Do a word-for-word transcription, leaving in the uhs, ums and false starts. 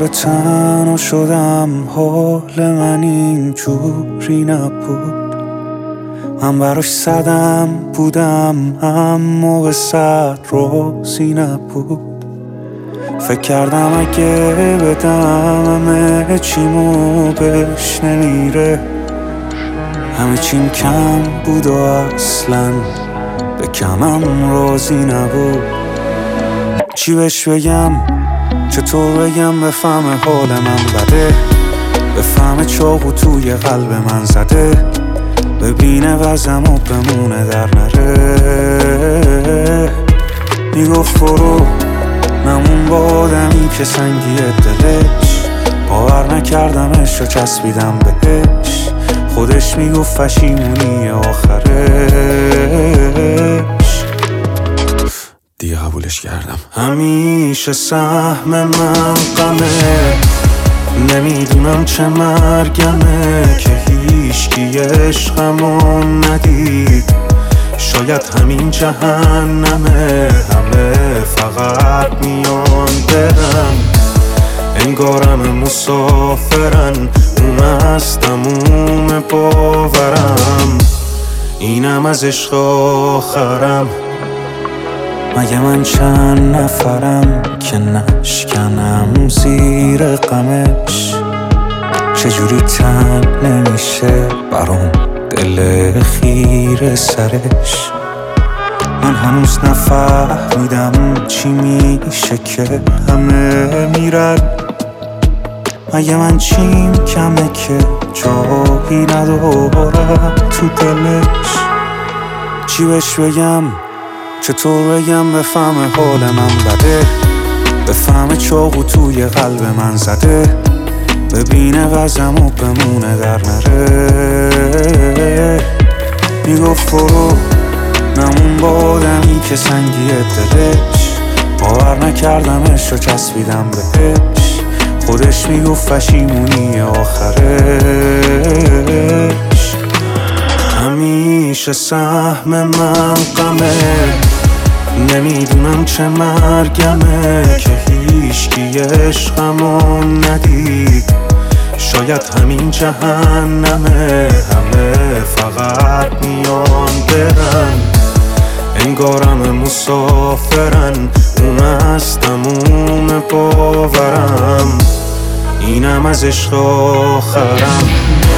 دوباره تنها شدم، حال من اینجوری نبود. من براش صدم بودم اما به صد روزی نبود. فکر کردم اگه بدم همه چیمو بهش نمیره، همه چیم کم بود و اصلا به کمم راضی نبود. چی بهش بگم، چطور بگم بفهمه حال من بده، بفهمه چاقو توی قلب من زده، ببینه وزم و بمونه در نره. میگفت برو نمون با آدمی که سنگیه دلش، باور نکردمش و چسبیدم بهش. خودش میگفت پشیمونی آخرش، دیگه قبولش کردم. همیشه سهم من غمه، نمیدونم چه مرگمه که هیچکی عشقمو ندید. شاید همین جهنمه، همه فقط میان برن، انگارم مسافرن، اون از تموم باورم، اینم از عشق آخرم. مگه من چند نفرم که نشکنم زیر غمش؟ چجوری تن نمیشه برام دل خیر سرش؟ من هنوز نفهمیدم چی میشه که همه میرن. مگه من چیم کمه که جایی ندارم تو دلش؟ چی بهش بگم، چطور بگم بفهمه حال من بده، بفهمه چاقو توی قلب من زده، ببینه وزم و بمونه در نره. میگفت برو نمون با آدمی که سنگیه دلش، باور نکردمش و چسبیدم بهش. خودش میگفت پشیمونی آخرش. همیشه سهم من غمه، نمیدونم چه مرگمه که هیچکی عشقمو ندید. شاید همین جهنمه، همه فقط میان برن، انگارم مسافرن، اون از تموم باورم، اینم از عشق آخرم.